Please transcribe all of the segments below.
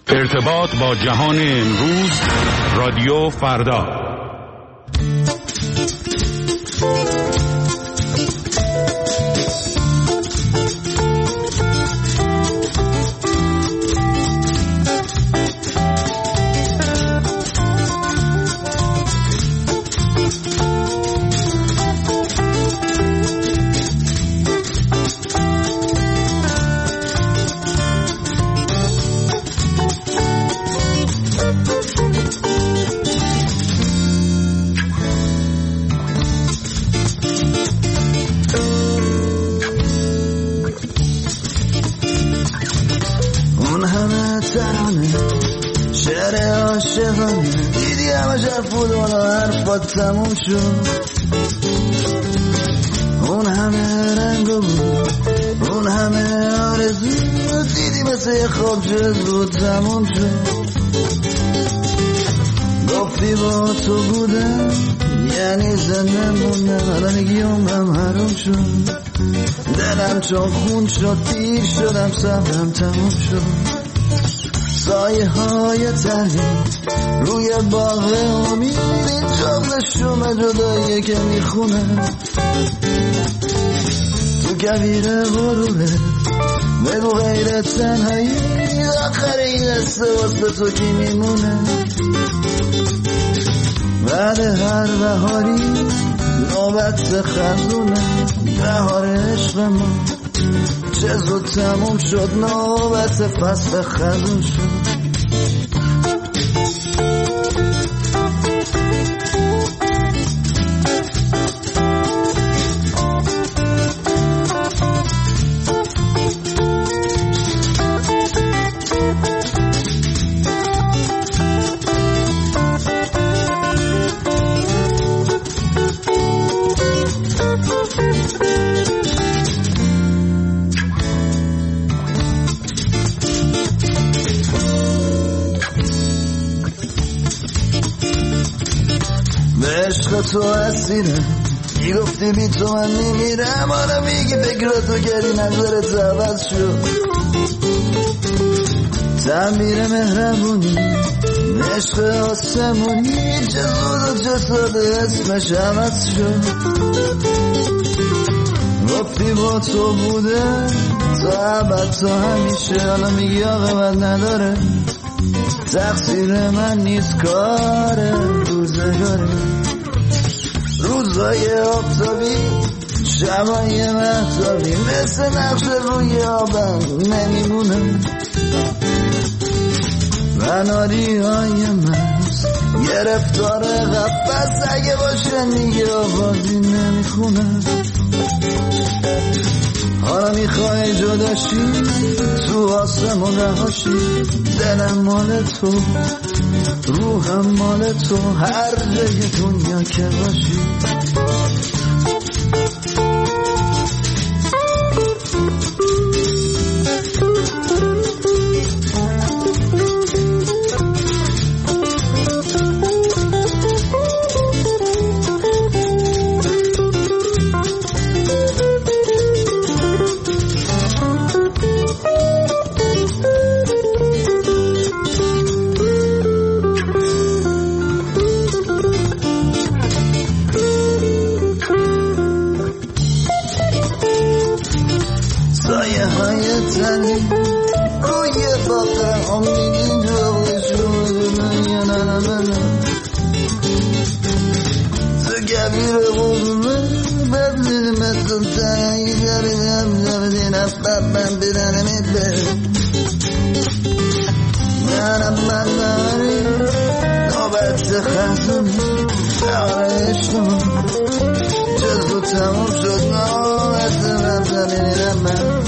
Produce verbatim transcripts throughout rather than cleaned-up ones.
ارتباط با جهان امروز، رادیو فردا. دیدی همه جفود و حرفات تموم شد، اون همه رنگ بود، اون همه آرزو، دیدی مثل یه خواب زود تموم شد. گفتی با تو بودم یعنی زنده موندم، الان میگی عمرم حروم شد. دلم چون خون شد، پیر شدم، صبرم تموم شد. سایه های تنی روی باغ امید، این جمله شوم جداییه که میخونه تو کویر غروره. بگو غیر تنهایی آخر این قصه واسه تو کی میمونه؟ بعد هر بهاری نوبت خزونه، بهار عشق ما چه زود تموم شد، نوبت فصل خزون شد. عشق تو اسیرم، میگفتی بی تو من میمیرم، حالا میگی فکراتو کردی نظرت عوض شد. تعمیر مهربونی عشق آسمونی، چه زود و چه ساده اسمش عوض شد. گفتی با تو بوده تا ابد تا همیشه، حالا میگی عاقبت نداره، تقصیر من نیست کار روزگاره. روزای آفتابی شبای مهتابی مثل نقش روی آبم نمیمونه. مناری های مست گرفتار قفص، اگه باشه دیگه آوازی نمیخونه. حالا میخوای جداشی تو آسمون رهاشی، دلم مال تو روحم مال تو، هر جای دنیا که باشی. سایه های تنی روی باقه امیدی جوه شده یا ننمنه، تو گبیر غروبه ببزید مثل تنهی داریم زبدین افقب من بیرنمید به نرم من ناری نوبت خزونی، بهار عشق چه زود تموم شد، نوبت من زمینیرم من.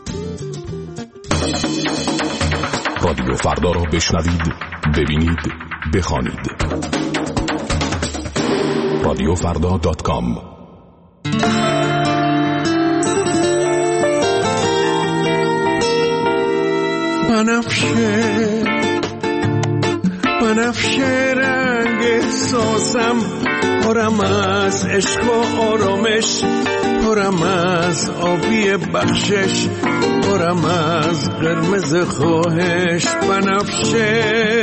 رادیو فردا را بشنوید، ببینید بخوانید. رادیو فردا دات کام. بنفشه بنفشه رنگ احساسم، پرم از عشق و آرامش، پرم از آبی بخشش، پرم از قرمز خواهش. بنفشه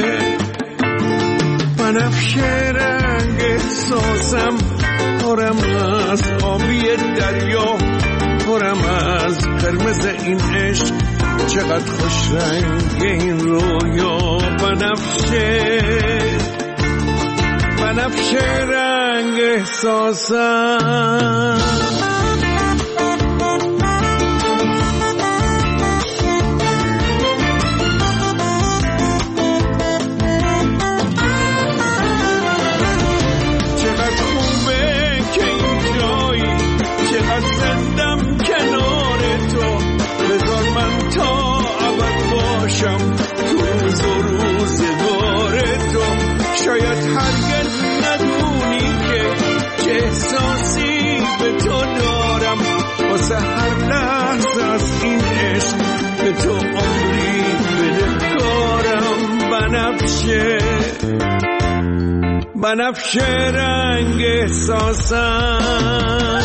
بنفشه رنگ احساسم، پرم از آبی دریا، پرم از قرمز این عشق، چقدر خوش رنگ این رویا. بنفشه بنفشه رنگ احساسم. چقدر خوبه که این جایی، چقدر زندم کنار تو، بذار من تا ابد باشم تو روز و روزگار تو. شاید هرگز ندونی که چه احساسی به تو دارم، واسه هر لحظه از این عشق به تو عمری بدهکارم. بنفشه بنفشه رنگ احساسم.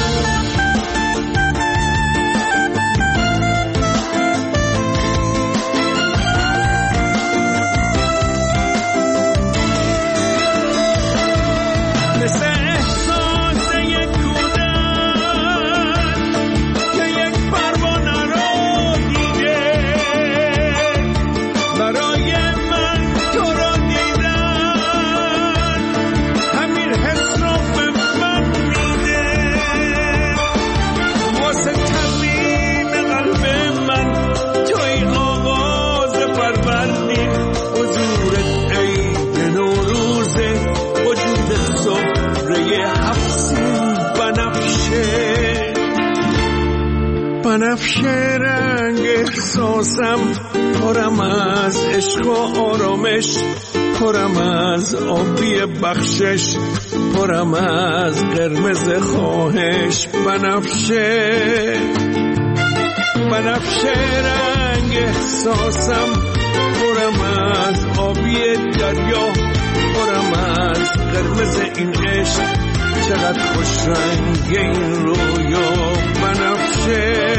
بنفشه رنگ احساسم، پرم از عشق و آرامش، پرم از آبی بخشش، پرم از قرمز خواهش. بنفشه بنفشه رنگ احساسم، پرم از آبی دریا، پرم از قرمز این عشق، چقدر خوش رنگ این رویا. بنفشه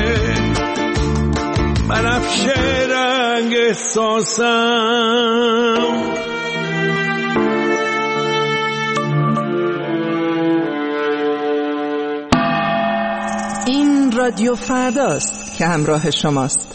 بنفشه رنگ احساسم. این رادیو فرداست که همراه شماست.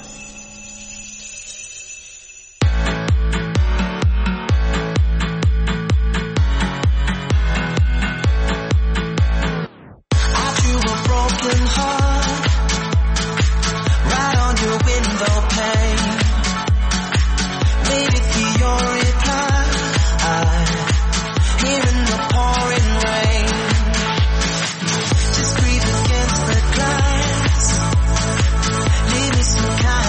Just breathe against the glass, leave me some kind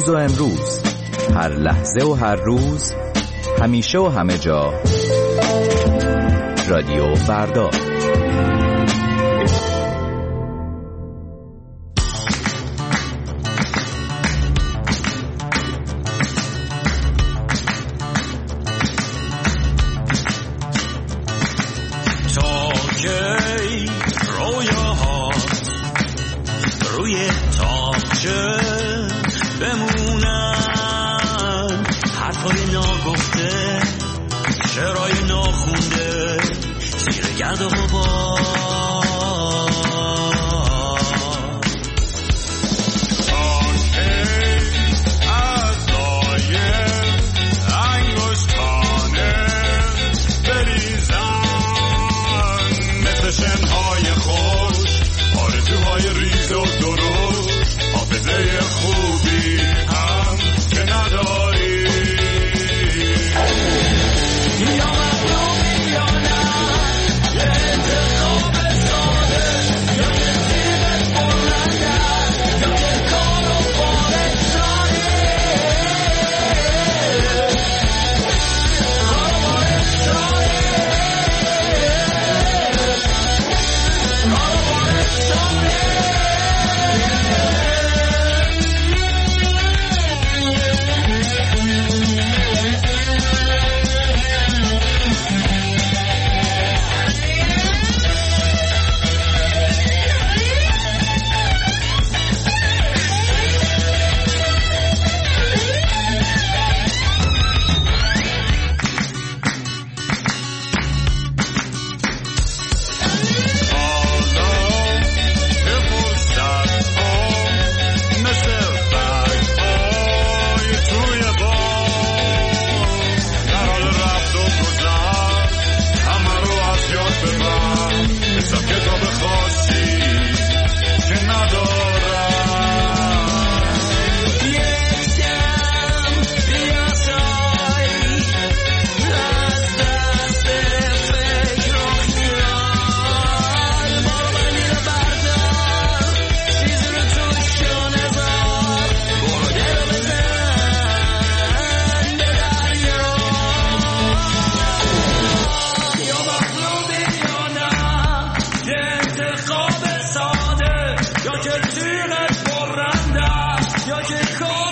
دیروز و امروز، هر لحظه و هر روز، همیشه و همه جا. رادیو فردا. یا که تیغت برنده یا که کار